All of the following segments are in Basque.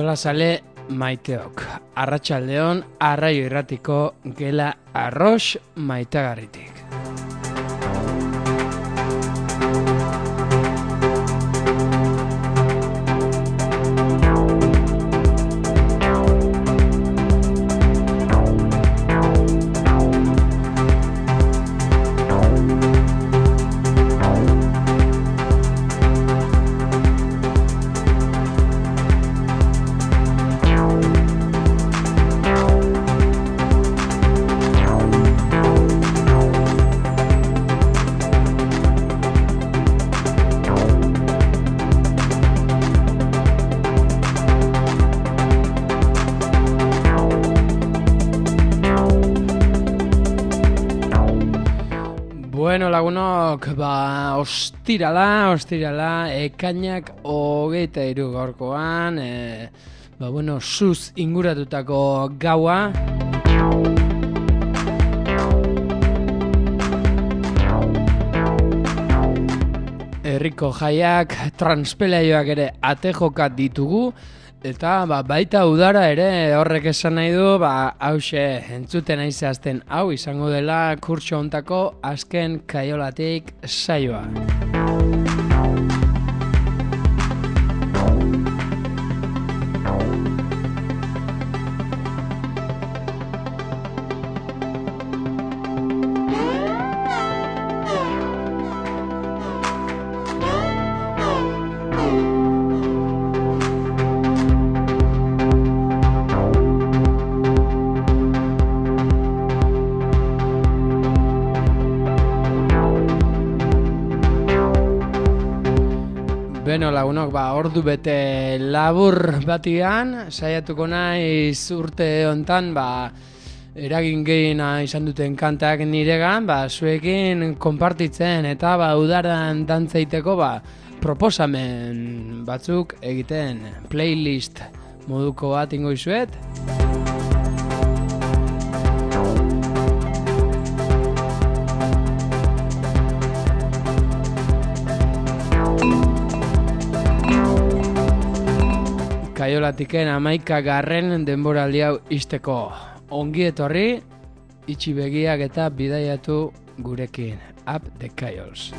Antolasale maiteok. Arratsaldeon Arraio Irratiko gela arrox maitagarritik. Bueno, lagunok, ostirala, ekainak 23 gaurkoan, suz inguratutako gaua. Herriko jaiak, transpelaioak ere atejokat ditugu, eta baita udara ere horrek esan nahi du, hause entzuten aizazten hau izango dela kurtso hontako azken kaiolatik saioa. Beno, lagunok, ordu bete labur batian, saiatuko naiz urte hontan, eragin gehiena izan duten kantak niregan, zuekin konpartitzen eta udaran dantzaiteko proposamen batzuk egiten playlist moduko bat ingo izuet. Kaiolatiken 11. denboraldi hau izteko. Ongi etorri, itxi begiak eta bidaiatu gurekin. Up the Kaiols.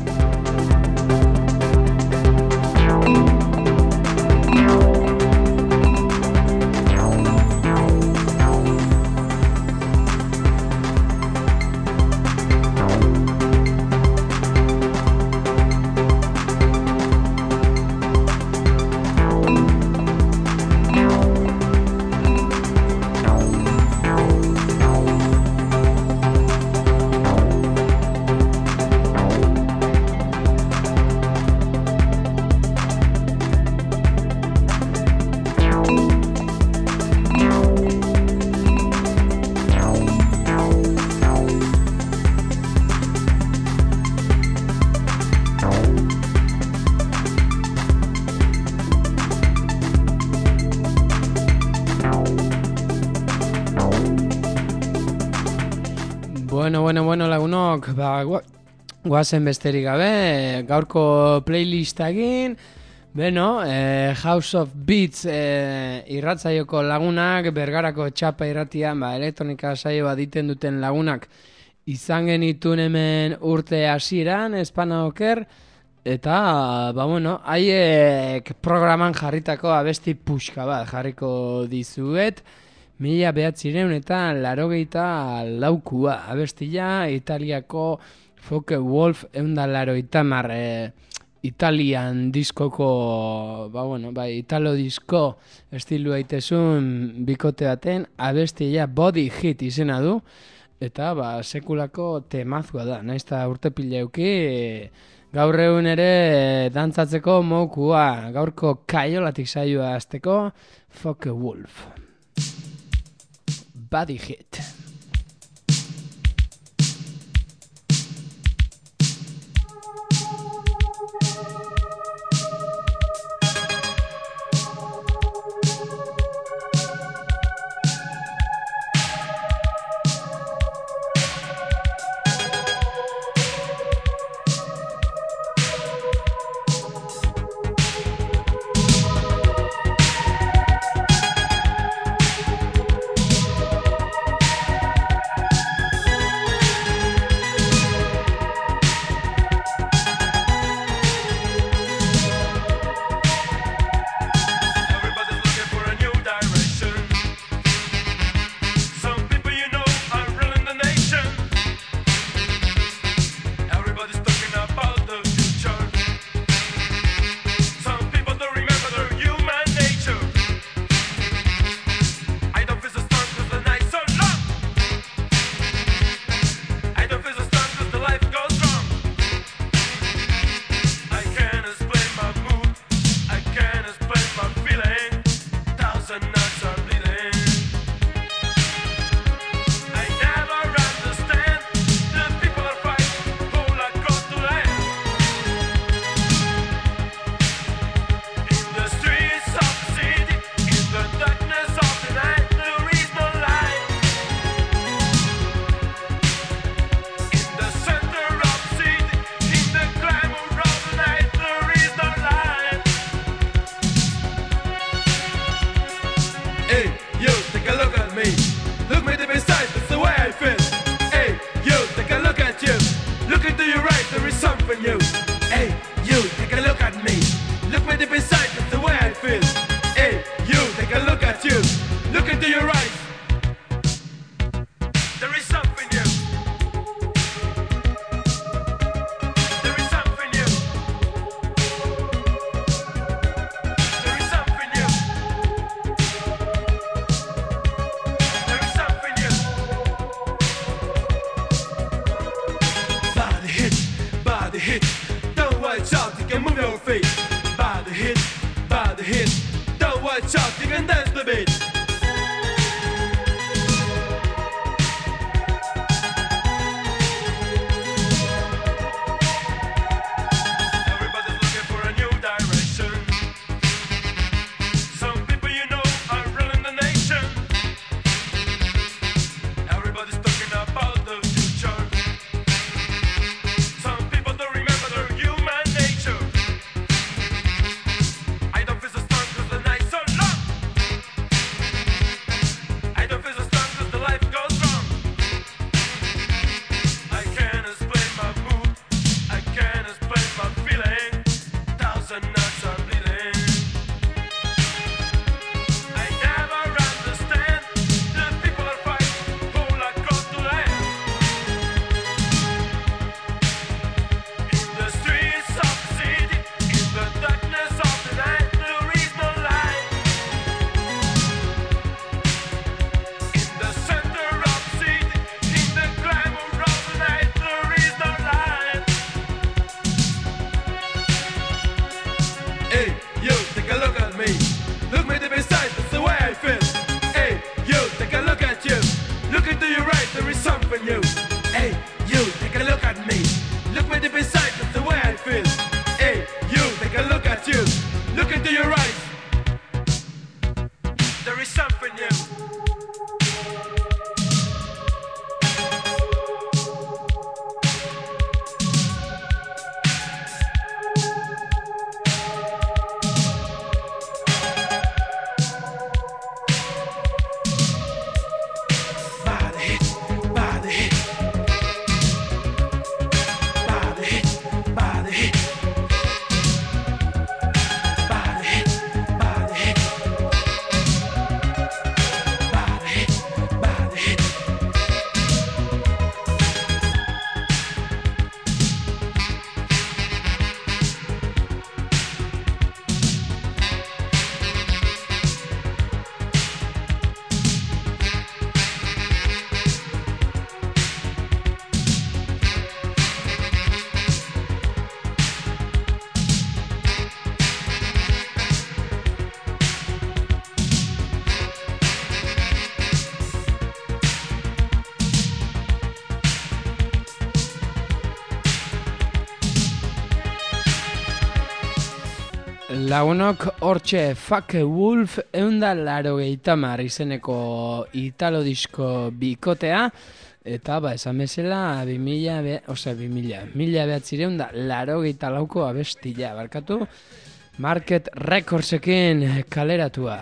Bueno, lagunok, guazen besterik gabe, gaurko playlistagin, House of Beats irratzaioko lagunak, Bergarako txapa irratian, elektronika saio bat diten duten lagunak, izan genitun hemen urte hasieran, espana oker, eta, haiek programan jarritako abesti puxka bat jarriko dizuet, 1984 abestia, Italiako Focke Wolf 180 Italian diskoko, italo disko estilu aitezun bikote baten, abestia Body Hit izena du, eta sekulako temazua da, naizta urte pileuki, gaur egun ere dantzatzeko mokua, gaurko kaiolatik saioa azteko Focke Wolf. Body Hit. the beat. Lagunok hortxe Fuck a Wolf 180 izeneko italo disko bikotea, eta esan bezala 1984 abestia barkatu Market Recordsekin kaleratua.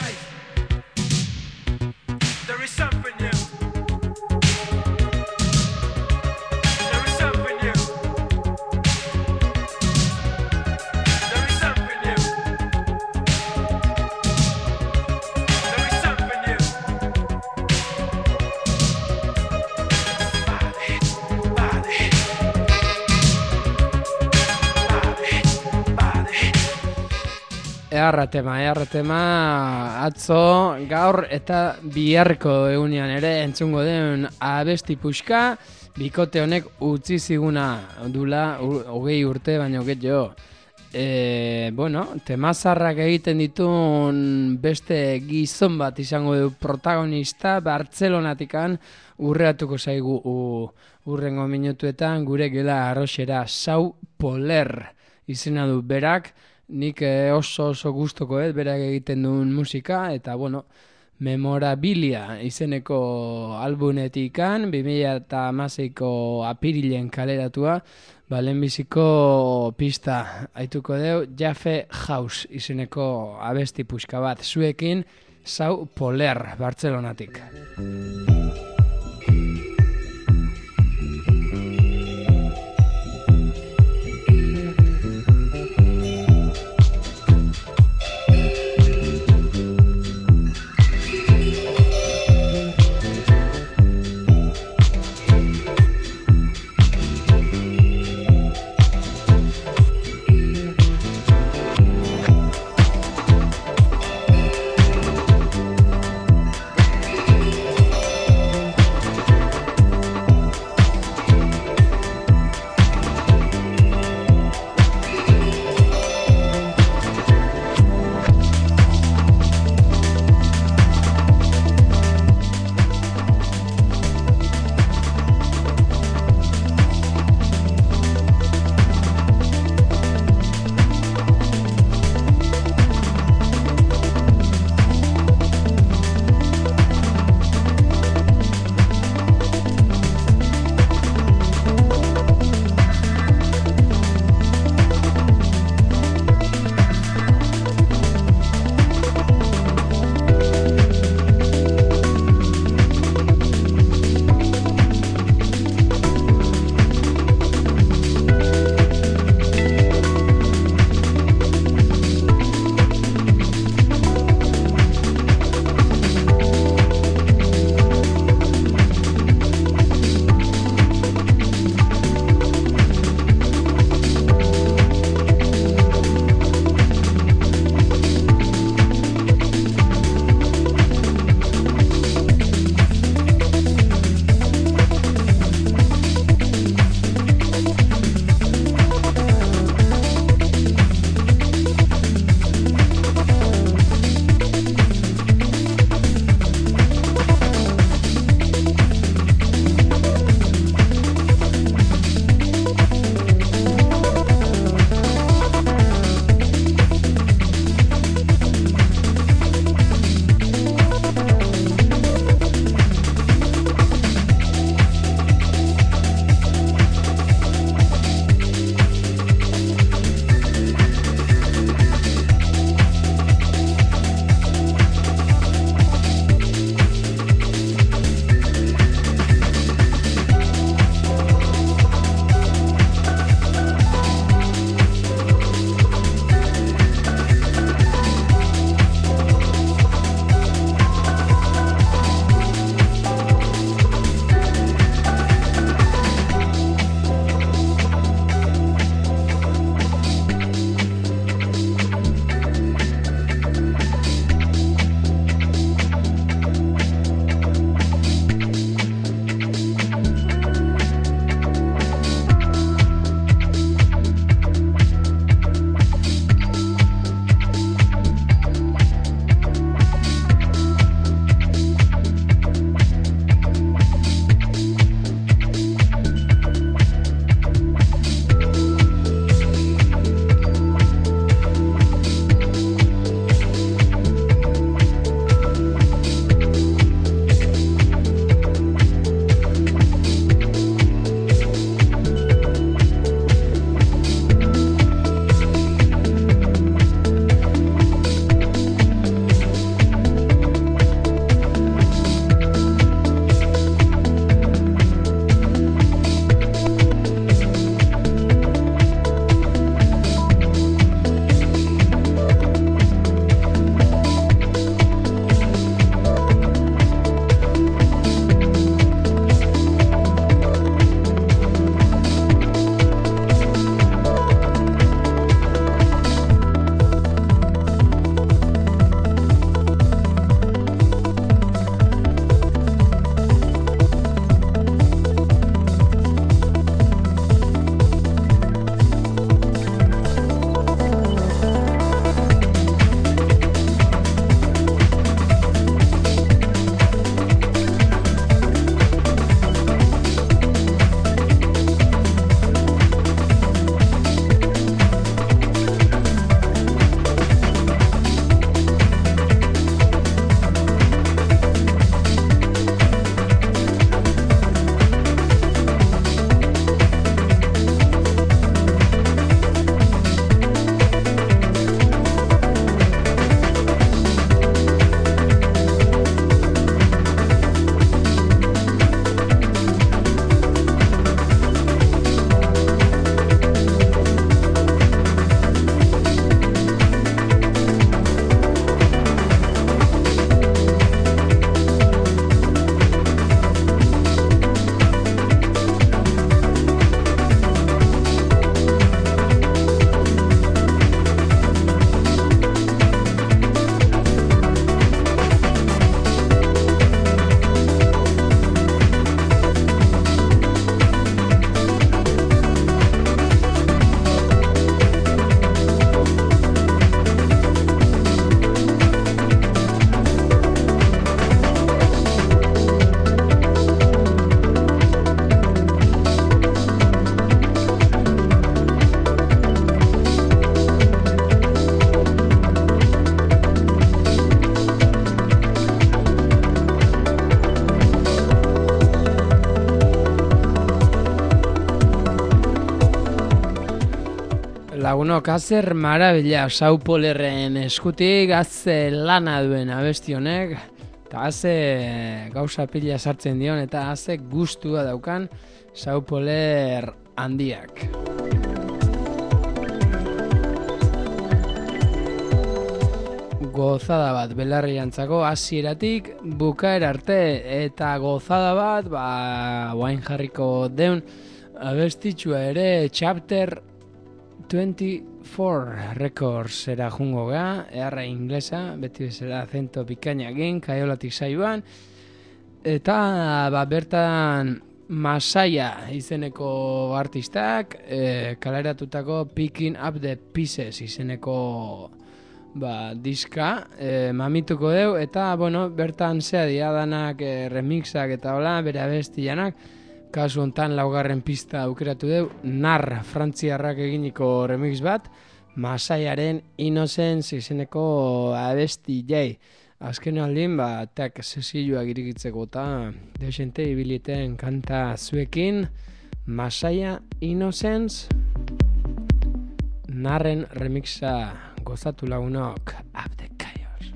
Earratema, atzo, gaur eta biharko egunean ere entzungo den abesti puxka, bikote honek utzi ziguna dula 20 urte baino gehiago. Temazarrak egiten ditun beste gizon bat izango du protagonista, Bartzelonatikan urreatuko zaigu urrengo minutuetan gure gela arroxera Sau Poler izena du berak. Nik oso gustoko berak egiten duen musika, eta Memorabilia izeneko albumetikan 2016ko apirilen kaleratua, lehenbiziko pista aituko deu Jaffe House izeneko abesti puxka bat zuekin, Sau Poler Bartzelonatik. lagunok, azer marabila Saupolerren eskutik, haze lana duen abesti honek, eta haze gauza pila sartzen dion, eta haze gustua daukan Saupoler handiak. Gozada bat belarriantzako hasieratik bukaera arte, eta gozada bat guain jarriko deun abestitxua ere Chapter 24 Records era jungo ga, eharra inglesa, beti bezala acento pikainakin, kaiolatik saioan, eta bertan Masaia izeneko artistak kaleratutako Picking Up the Pieces izeneko diska mamituko deu, eta bertan zea diadanak remixak eta hola, bere abestianak, kasu hontan laugarren pista aukeratu deu, Nar frantziarrak eginiko remix bat, Masaiaren Innocence izeneko abesti jai. Azken aldin, teak sesioak irikitzeko eta deusente ibiliten kanta zuekin, Masaia Innocence, Narren remixa gozatu lagunok, Abde Kaios.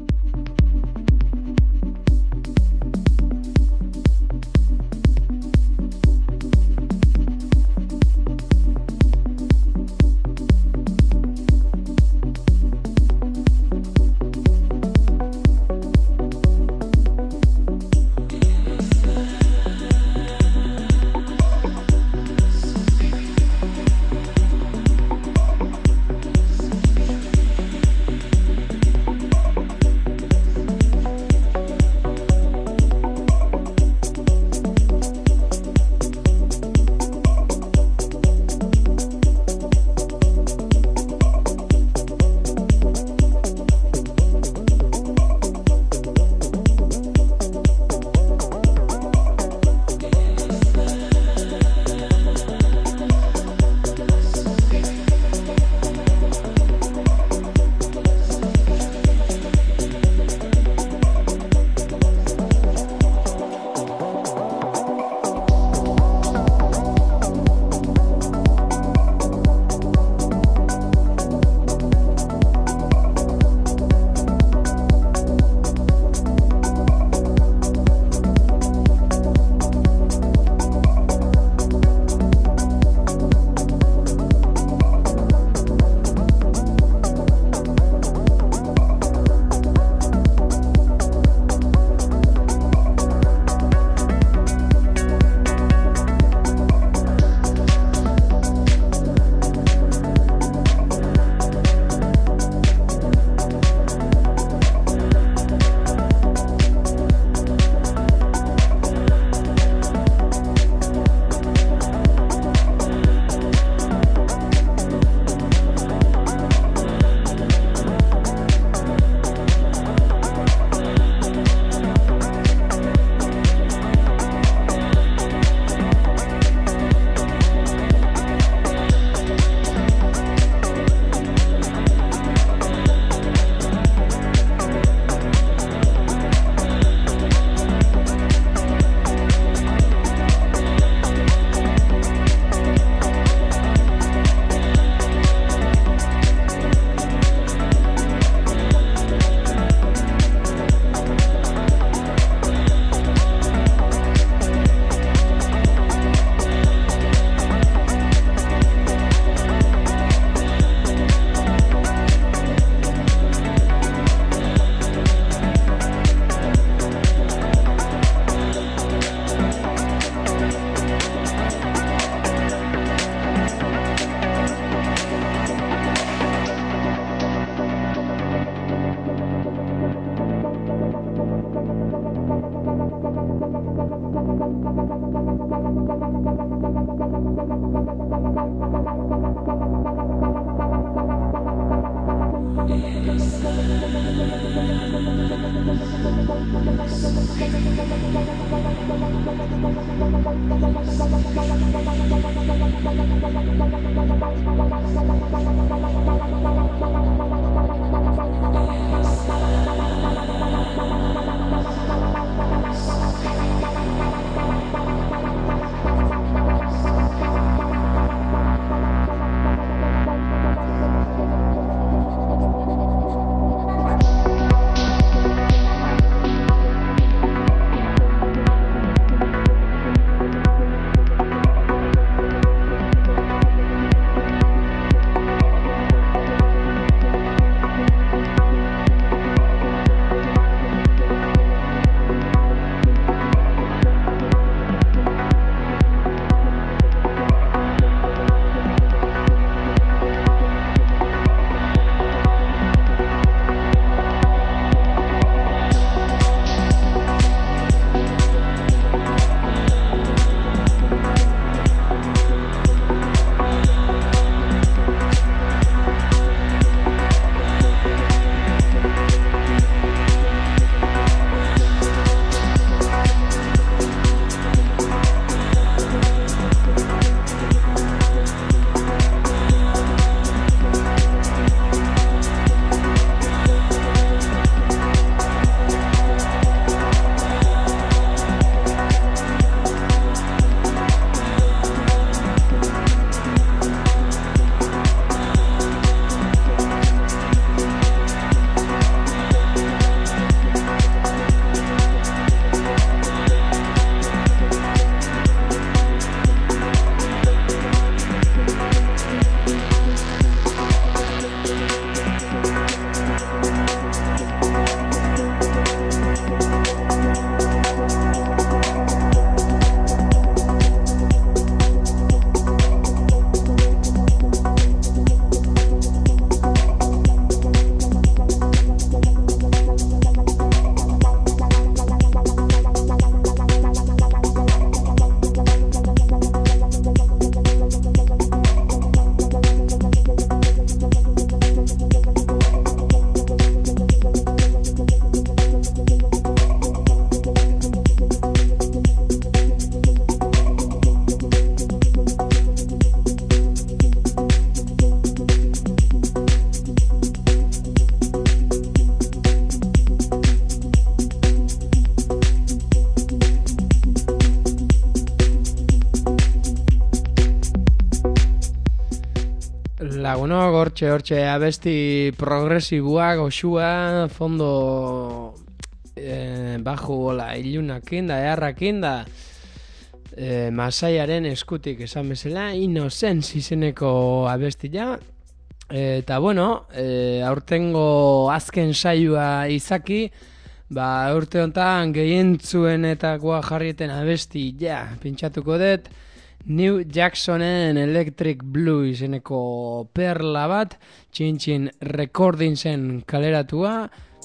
Lagunok, hortxe, abesti progresiboa, goxua, fondo bajo la ilunakin da, eharrakin da, Masaiaren eskutik esan bezala, Innocence izeneko abestia. Eta bueno, aurtengo azken saioa izaki, urte honetan gehientzuenetakoa jarrieten abesti, pintxatuko dut, New Jacksonen Electric Blue izeneko perla bat, Txin Recordingsen kaleratua,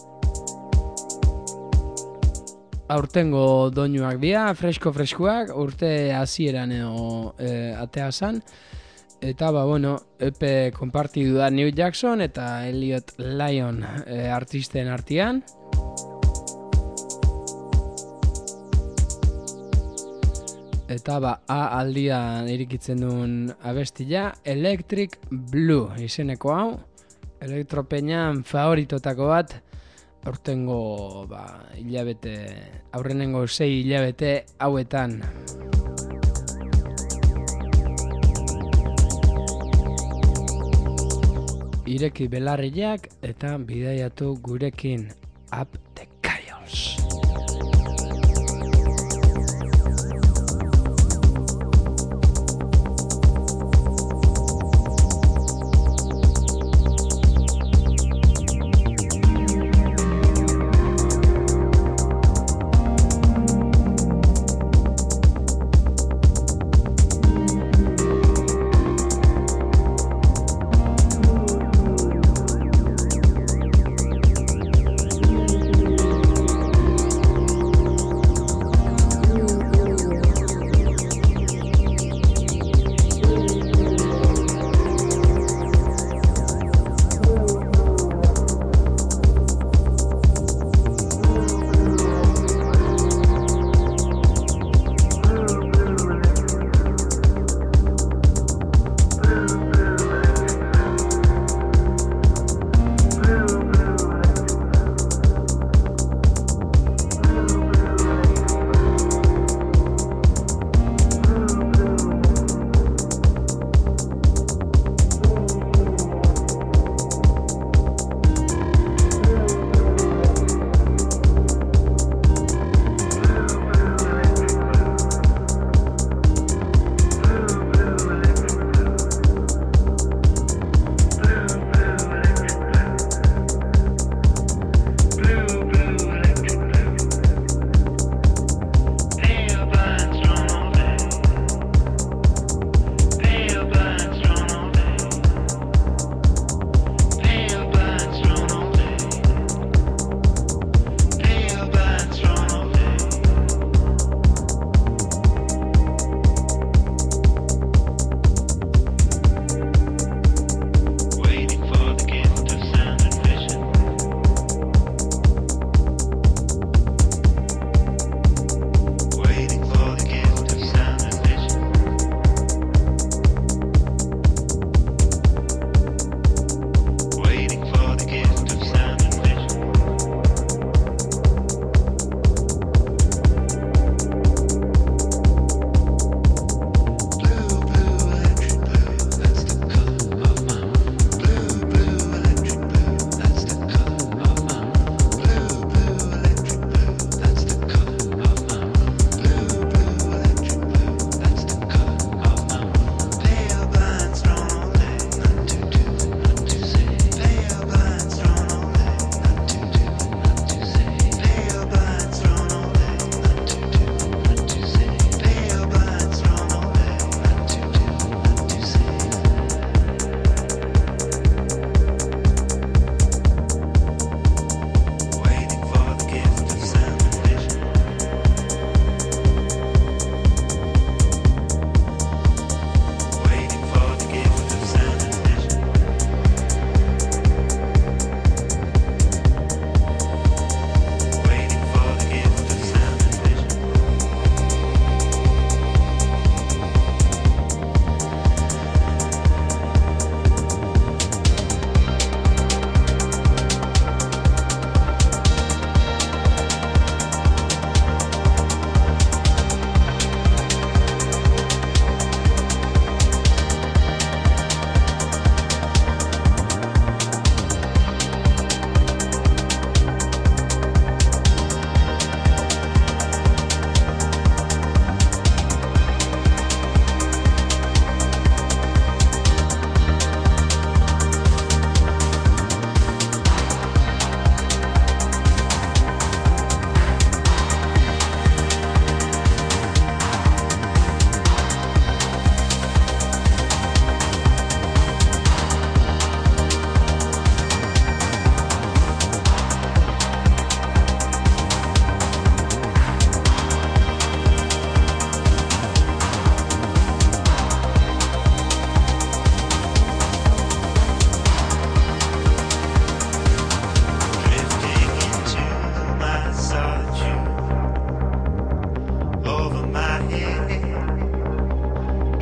aurtengo doinuak dira, freskoak, urte hasieran atea zan, eta EP konpartidu da New Jackson eta Elliot Lyon artisten artean. Eta A aldian irikitzen duen abestia, Electric Blue izeneko hau, elektropeñan favoritotako bat, aurtengo hilabete, aurrenengo 6 hilabete hauetan. Ireki belarriak eta bidaiatu gurekin, Up the Chaos.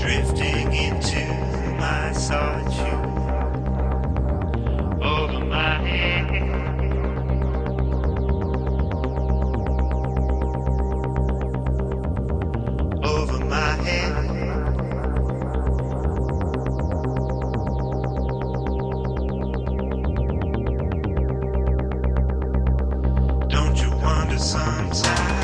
drifting into my solitude over my head. Over my head. Don't you wonder sometimes?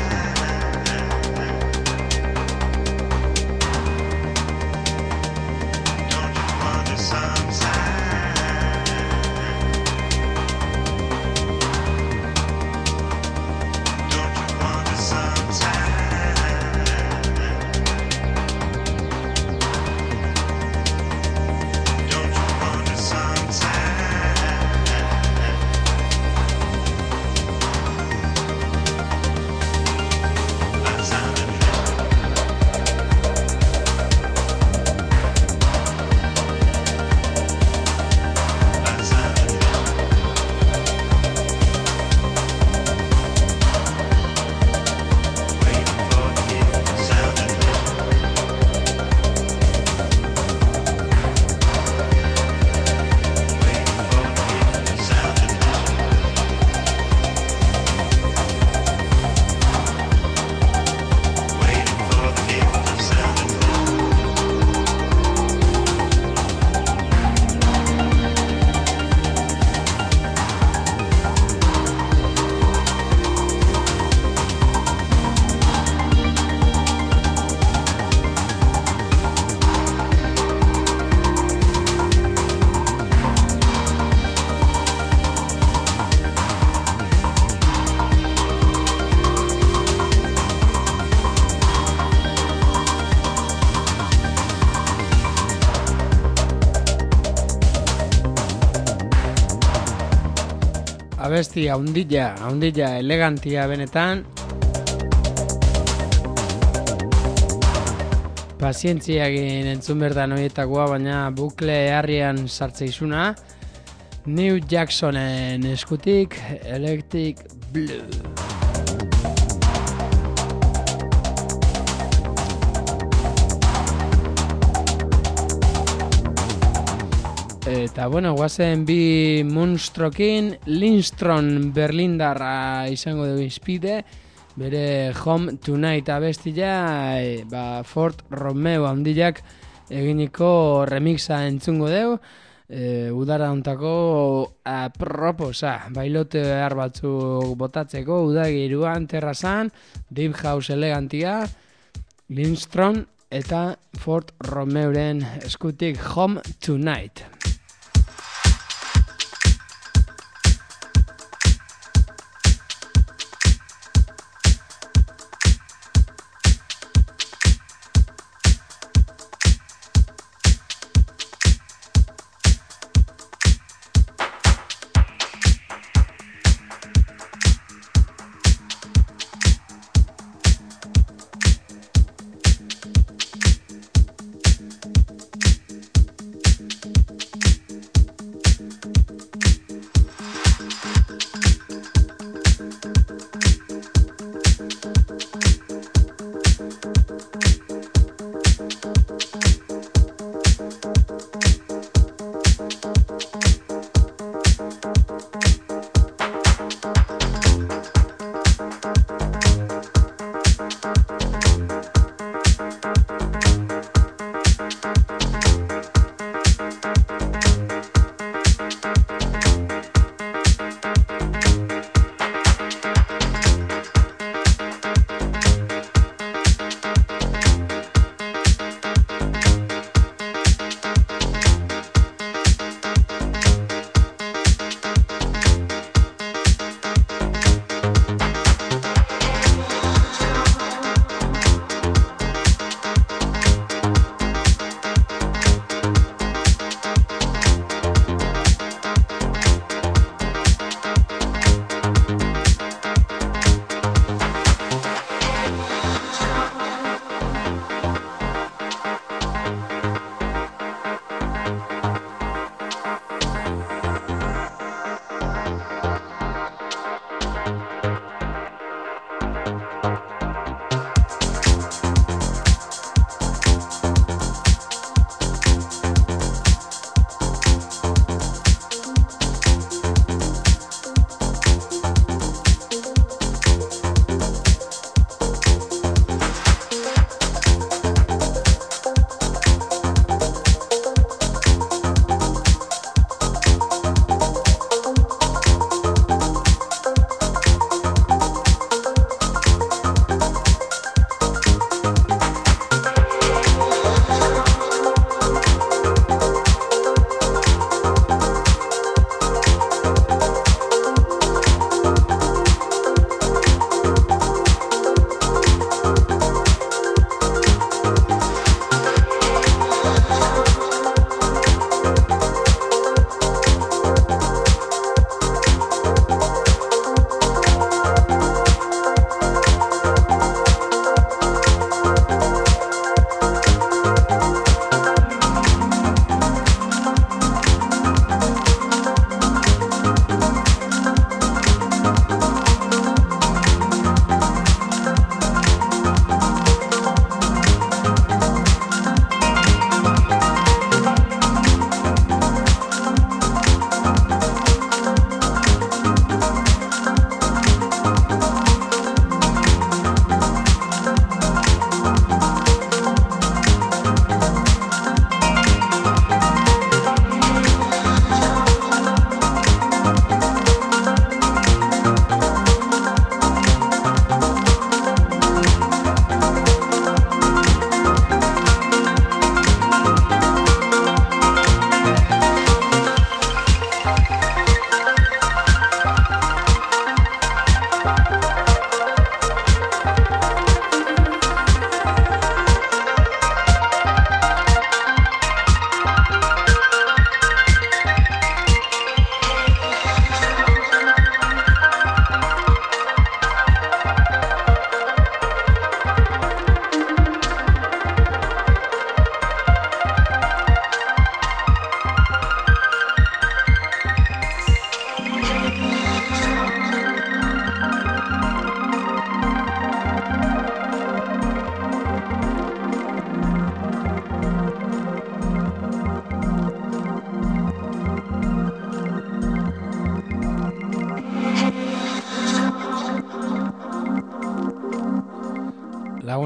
Abesti haundilla, elegantia benetan. Pazientziagin entzun berdan horietakoa, baina bukle harrian sartzeizuna. New Jacksonen eskutik, Electric Blue. Eta bueno, guazen bi Moonstrokin, Lindstrom berlindarra izango dugu izpide, bere Home Tonight abestila, Ford Romeo handilak eginiko remixa entzungo dugu, udara ontako aproposa, bailote behar batzuk botatzeko, udagiruan, terrazan, Deep House elegantia, Lindstrom eta Ford Romeuren eskutik Home Tonight.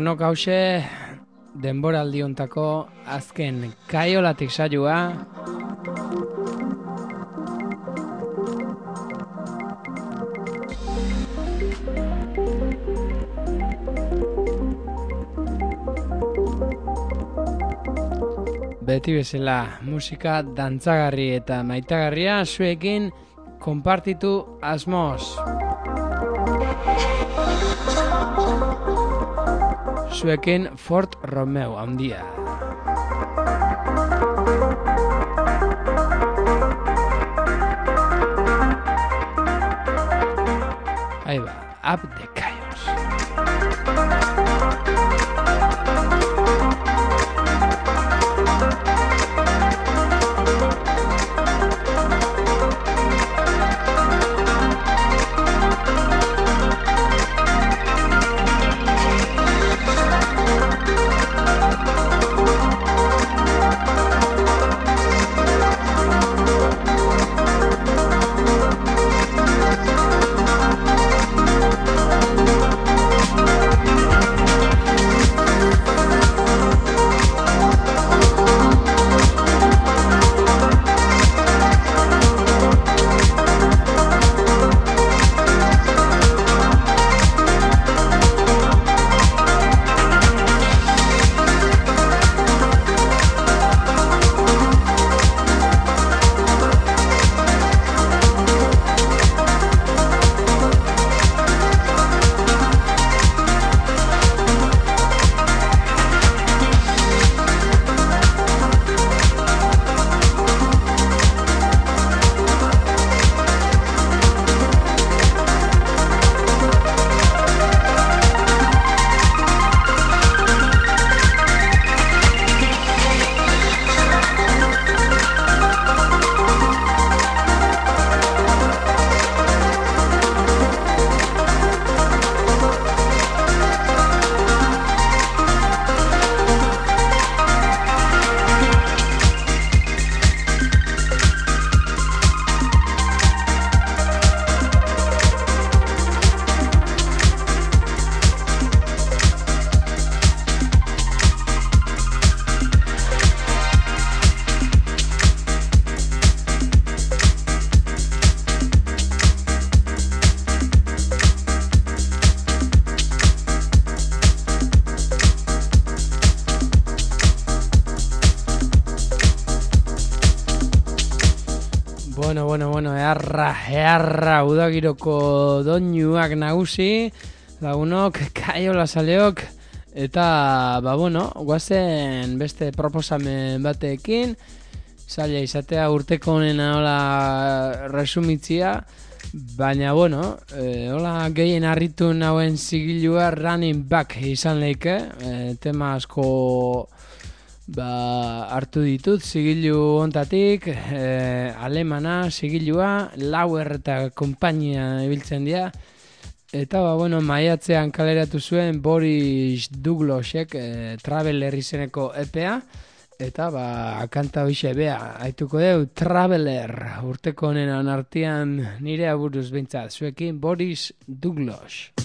lagunok hause denboraldi hontako azken kaiolatik saioa. Beti bezala musika dantzagarri eta maitagarria zuekin konpartitu asmoz. Zuekin Fort Romeo handia. Ahí va, Up the Chaos. Bueno, earra udagiroko doinuak nagusi, lagunok, kaiola saleok, eta, guazen beste proposamen batekin, zaila izatea urteko honena hola resumitzia, baina, hola gehien harritu nauen zigilua Running Back izan leike, tema asko hartu ditut zigilu hontatik, alemana zigilua, Lauer eta konpainia ibiltzen dira, eta maiatzean kaleratu zuen Boris Douglasek Traveler izeneko EPA, eta kanta hoxe bea haituko deu Traveler urteko honenan artean nire aburuz behintzat, zuekin Boris Douglas.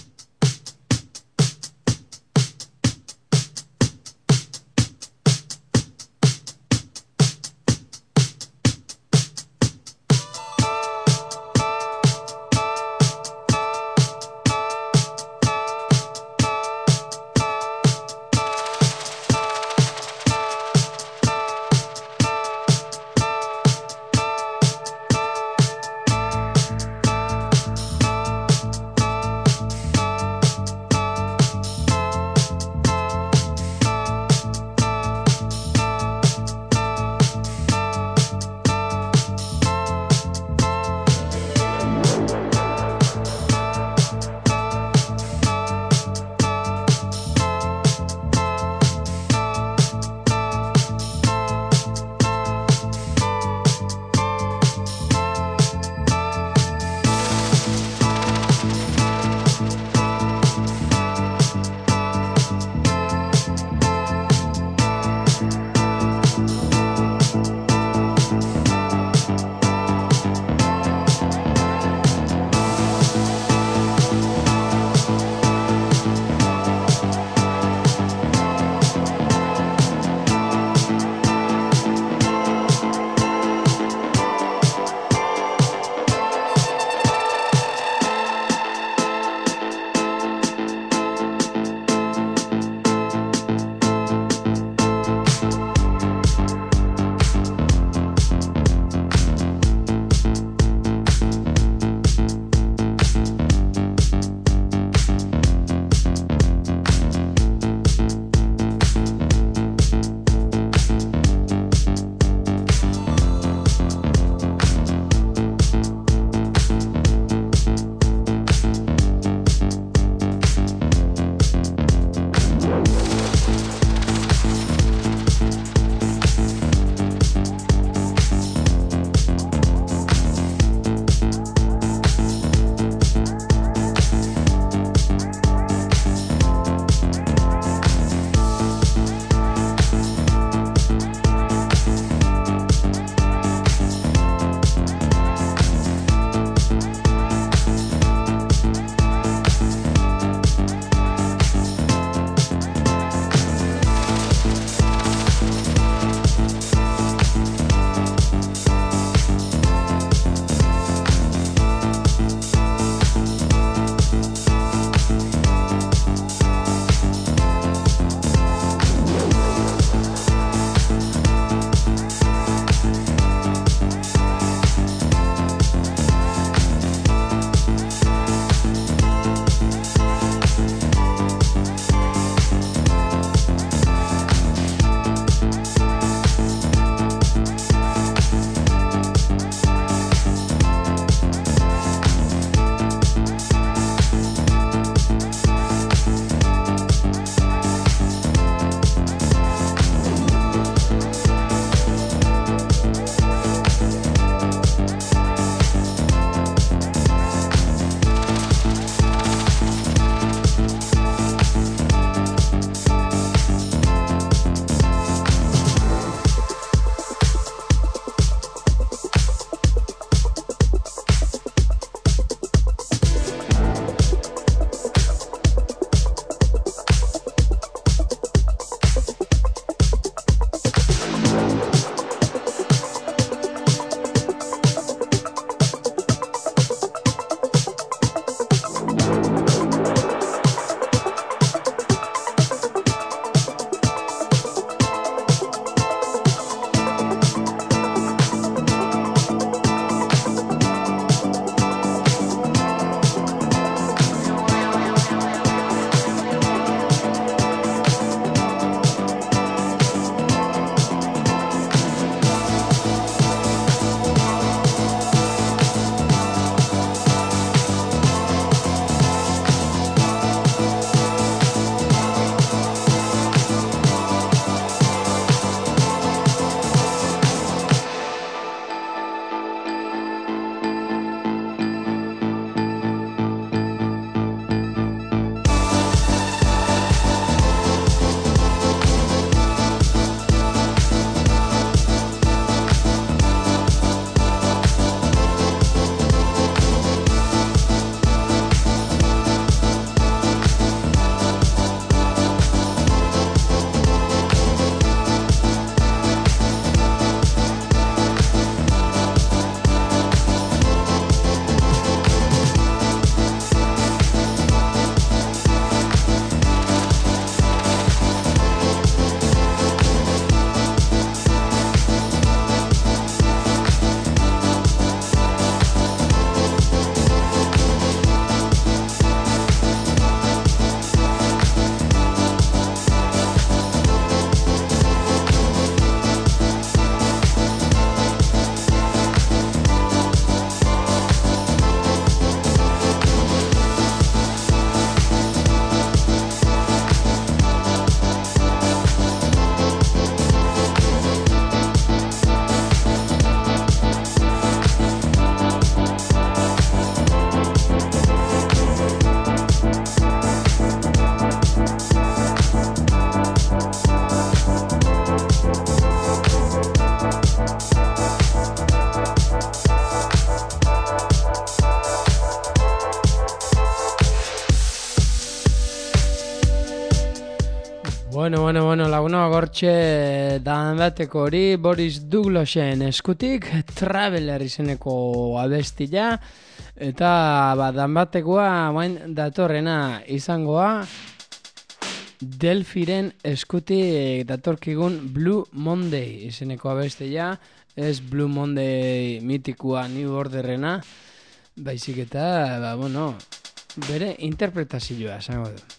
Bueno, laguna gortxe danbateko hori Boris Douglasen eskutik Traveler izeneko abestia eta danbatekoa bain datorrena izangoa Delfiren eskutik datorkigun Blue Monday izeneko abestia, ez Blue Monday mitikoa New Orderrena, baizik eta bere interpretazioa esango du.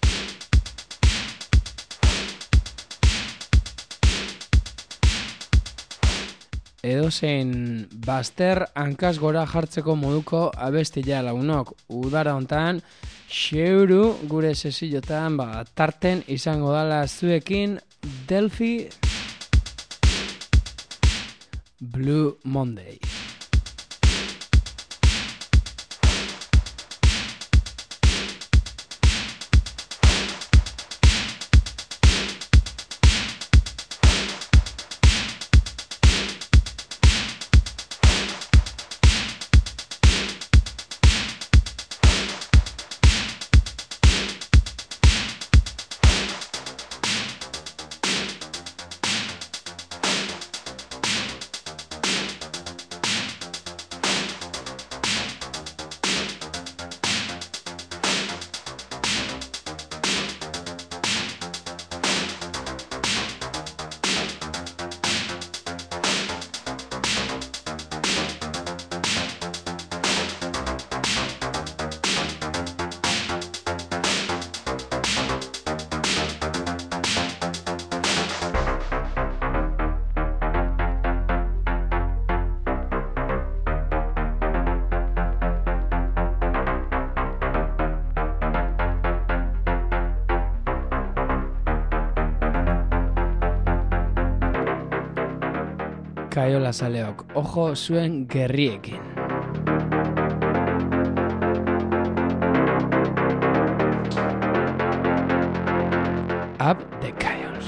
Edozein bazter hankaz gora jartzeko moduko abestia lagunok. Udara hontan, xeuru gure sesiotan tarten izango dala zuekin Delphi Blue Monday. Kaiola zaleok, ojo zuen gerriekin. Up the Chaos.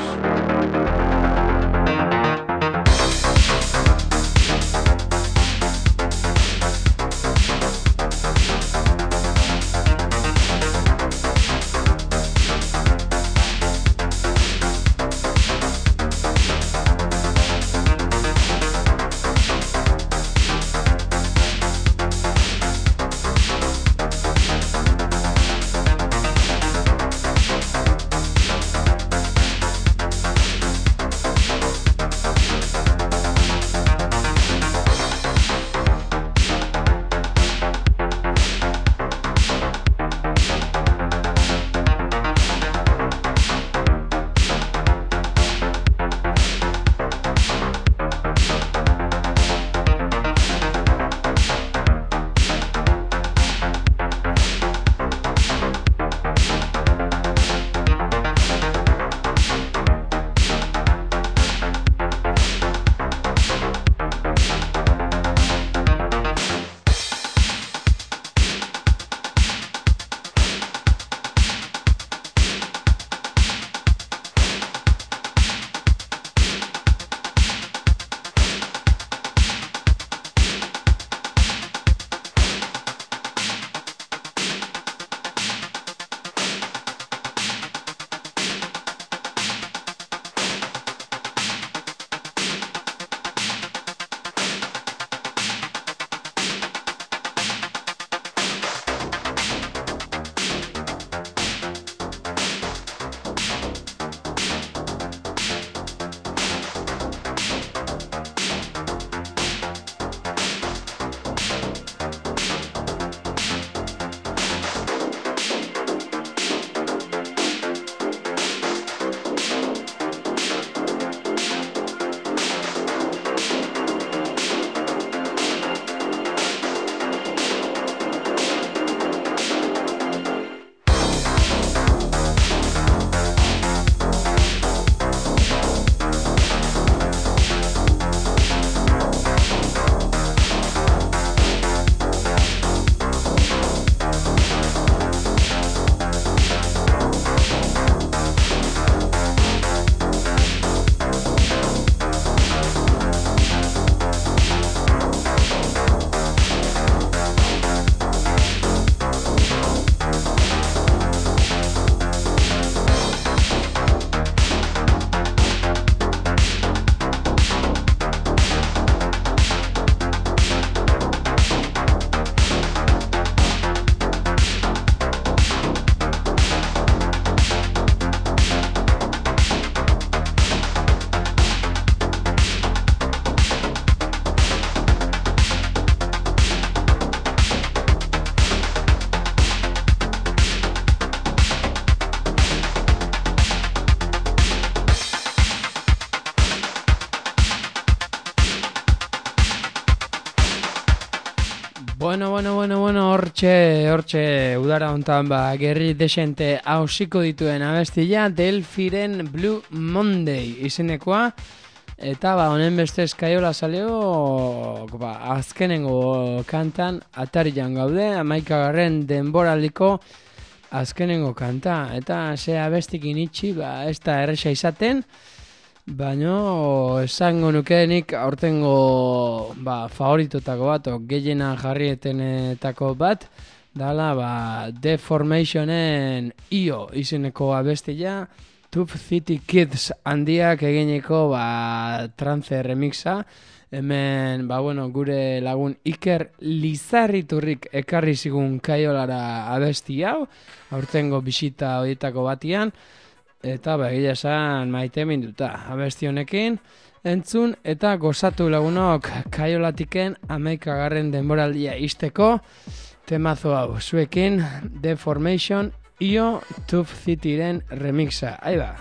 Bueno, hortxe, udara hontan gerri desente hausiko dituen abestia Delfiren Blue Monday izenekoa, eta honen beste eskaiola saleo, azkenengo kantan atarian gaude, 11. denboraldiko azkenengo kanta, eta ze abestikin itxi, ez da erresa izaten, baino esango nukenik aurtengo favoritotako bat, gehiena jarrietenetako bat, dala Deformationen IO izeneko abestia, Tube City Kids handiak egineko trance remixa, hemen gure lagun Iker Lizarriturrik ekarri zigun kaiolara abesti hau, aurtengo bisita horietako batian, eta egia esan maite minduta abesti honekin entzun eta gozatu lagunok kaiolatiken 11. denboraldia izteko temazo hau zuekin Deformation IO Tube Cityren remixa. Aiba!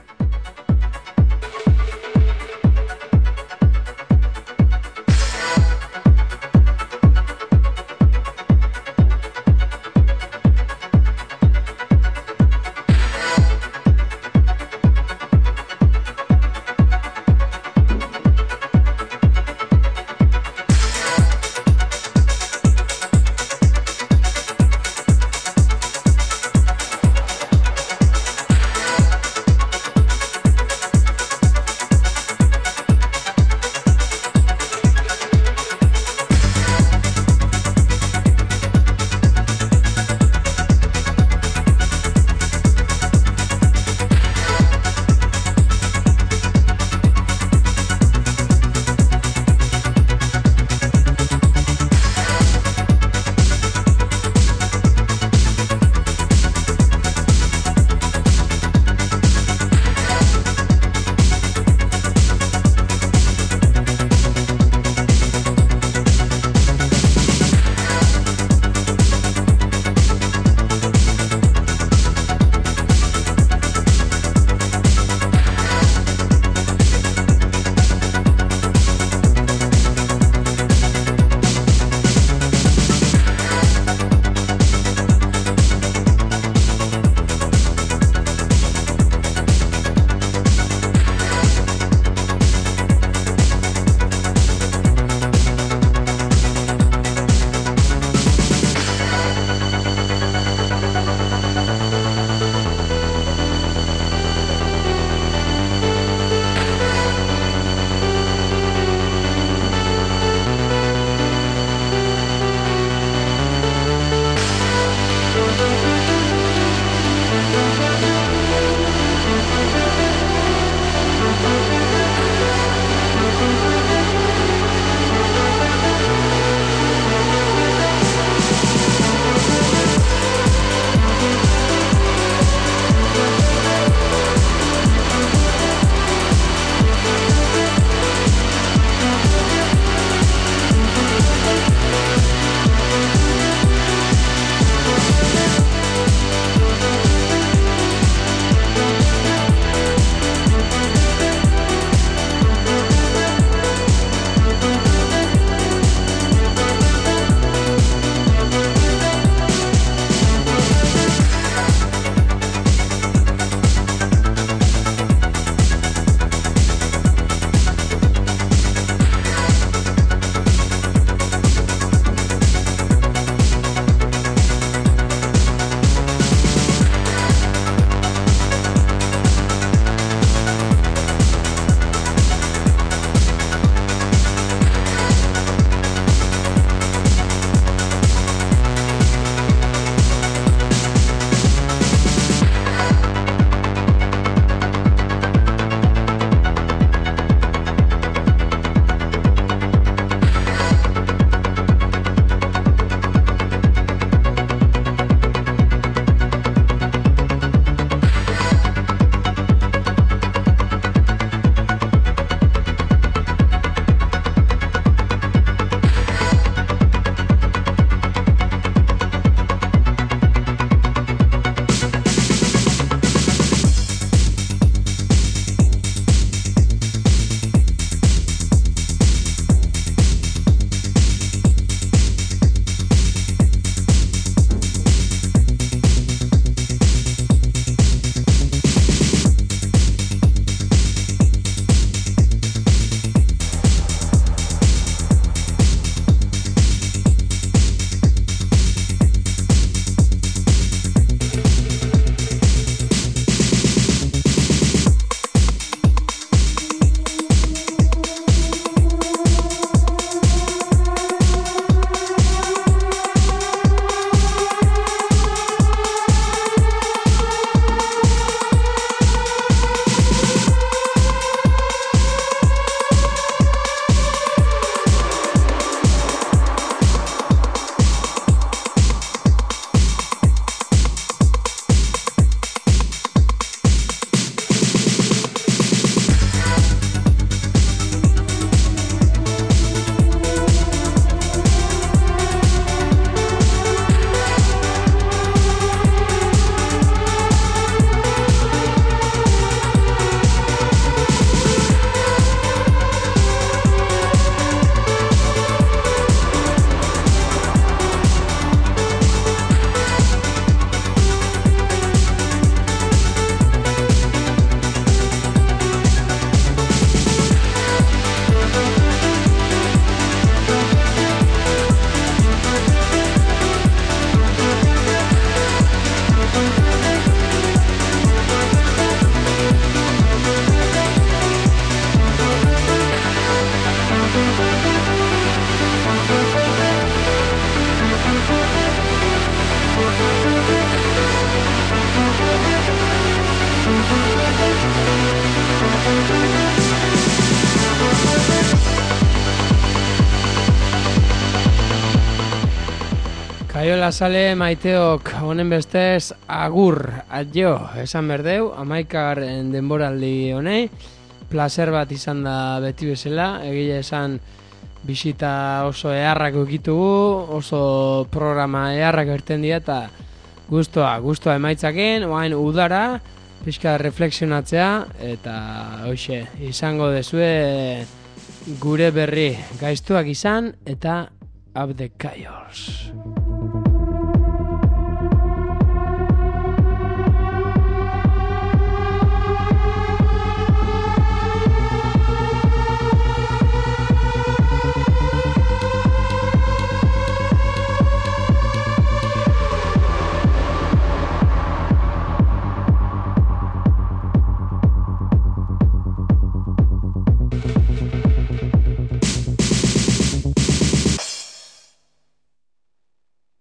Kaiola sale maiteok honen bestez agur, adio, esan berdeu, 11. denboraldi honei, placer bat izan da beti bezala, egile esan bisita oso eharrak ukitugu, oso programa eharrak erten dira eta guztua emaitzaken, oain udara, pixka reflexionatzea, eta hoxe, izango dezue gure berri gaiztuak izan, eta abdekaios.